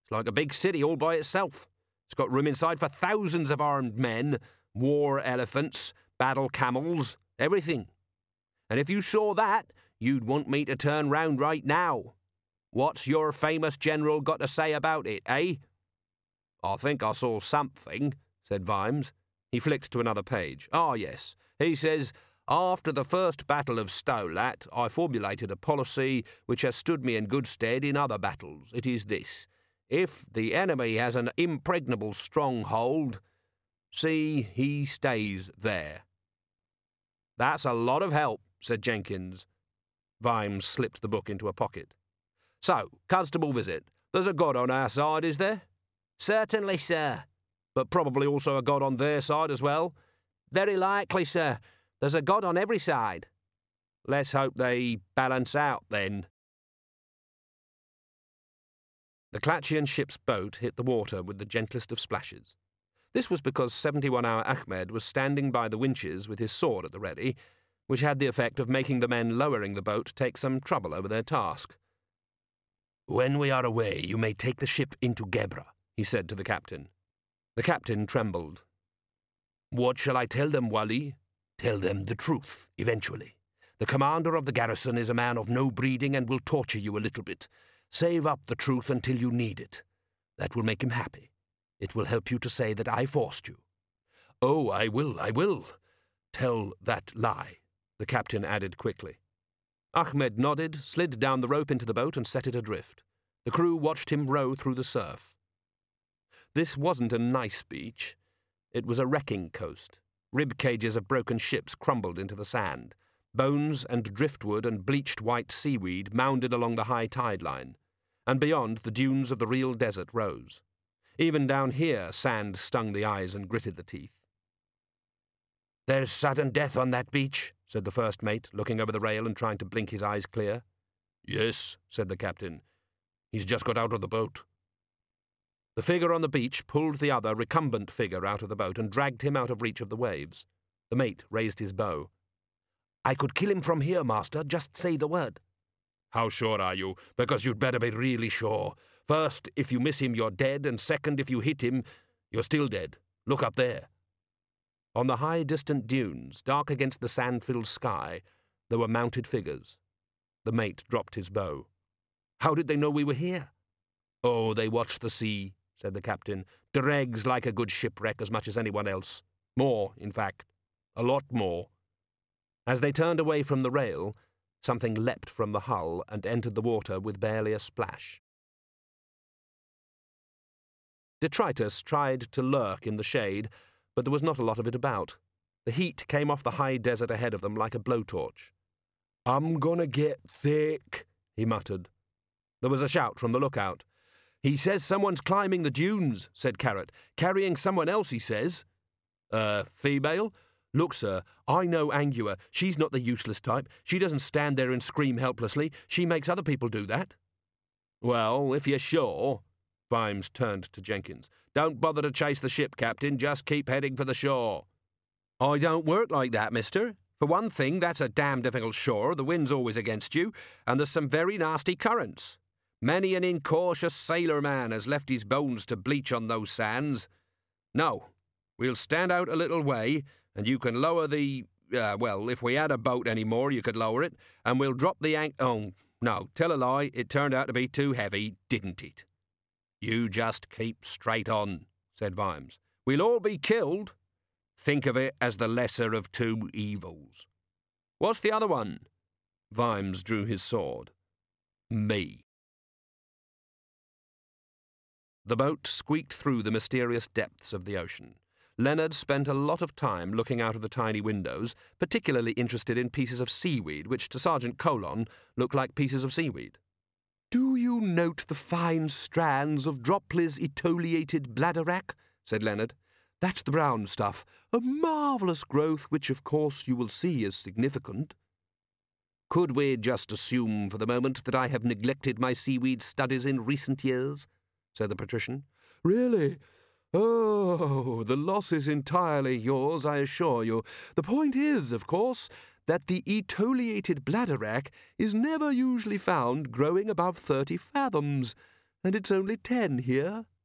It's like a big city all by itself. It's got room inside for thousands of armed men, war elephants, battle camels, everything. And if you saw that, you'd want me to turn round right now. What's your famous general got to say about it, eh?" "I think I saw something," said Vimes. He flicked to another page. "Ah, yes. He says, 'After the first battle of Stolat, I formulated a policy which has stood me in good stead in other battles. It is this. If the enemy has an impregnable stronghold, see, he stays there.'" "That's a lot of help," said Jenkins. Vimes slipped the book into a pocket. "So, Constable Visit, there's a God on our side, is there?" "Certainly, sir." "But probably also a God on their side as well?" "Very likely, sir. There's a God on every side." "Let's hope they balance out, then." The Klatchian ship's boat hit the water with the gentlest of splashes. This was because 71-hour Ahmed was standing by the winches with his sword at the ready, which had the effect of making the men lowering the boat take some trouble over their task. "When we are away, you may take the ship into Gebra," he said to the captain. The captain trembled. "What shall I tell them, Wali?" "Tell them the truth, eventually. The commander of the garrison is a man of no breeding and will torture you a little bit. Save up the truth until you need it. That will make him happy. It will help you to say that I forced you." "Oh, I will. Tell that lie," the captain added quickly. Ahmed nodded, slid down the rope into the boat and set it adrift. The crew watched him row through the surf. This wasn't a nice beach. It was a wrecking coast. Rib cages of broken ships crumbled into the sand. Bones and driftwood and bleached white seaweed mounded along the high tide line, and beyond the dunes of the real desert rose. Even down here sand stung the eyes and gritted the teeth. "There's sudden death on that beach," said the first mate, looking over the rail and trying to blink his eyes clear. "Yes," said the captain. "He's just got out of the boat." The figure on the beach pulled the other recumbent figure out of the boat and dragged him out of reach of the waves. The mate raised his bow. "I could kill him from here, master. Just say the word." "How sure are you? Because you'd better be really sure. First, if you miss him, you're dead, and second, if you hit him, you're still dead. Look up there." On the high, distant dunes, dark against the sand-filled sky, there were mounted figures. The mate dropped his bow. "How did they know we were here?" "Oh, they watched the sea," said the captain. "Dregs like a good shipwreck as much as anyone else. More, in fact. A lot more." As they turned away from the rail, something leapt from the hull and entered the water with barely a splash. Detritus tried to lurk in the shade, but there was not a lot of it about. The heat came off the high desert ahead of them like a blowtorch. "I'm gonna get thick," he muttered. There was a shout from the lookout. "He says someone's climbing the dunes," said Carrot. "Carrying someone else, he says." Female?" "Look, sir, I know Angua. She's not the useless type. She doesn't stand there and scream helplessly. She makes other people do that." "Well, if you're sure—" Vimes turned to Jenkins. "Don't bother to chase the ship, Captain. Just keep heading for the shore." "I don't work like that, mister. For one thing, that's a damn difficult shore. The wind's always against you, and there's some very nasty currents. Many an incautious sailor man has left his bones to bleach on those sands. No, we'll stand out a little way, and you can lower the... well, if we had a boat any more, you could lower it, and we'll drop the Oh, no, tell a lie, it turned out to be too heavy, didn't it?" "You just keep straight on," said Vimes. "We'll all be killed. Think of it as the lesser of two evils." "What's the other one?" Vimes drew his sword. "Me." The boat squeaked through the mysterious depths of the ocean. Leonard spent a lot of time looking out of the tiny windows, particularly interested in pieces of seaweed, which to Sergeant Colon looked like pieces of seaweed. "Do you note the fine strands of Dropley's etoliated bladderwrack?" said Leonard. "That's the brown stuff, a marvellous growth which, of course, you will see is significant." "Could we just assume for the moment that I have neglected my seaweed studies in recent years?" said the patrician. "Really? Oh, the loss is entirely yours, I assure you. The point is, of course, that the etoliated bladderwrack is never usually found growing above 30 fathoms. and it's only 10 here.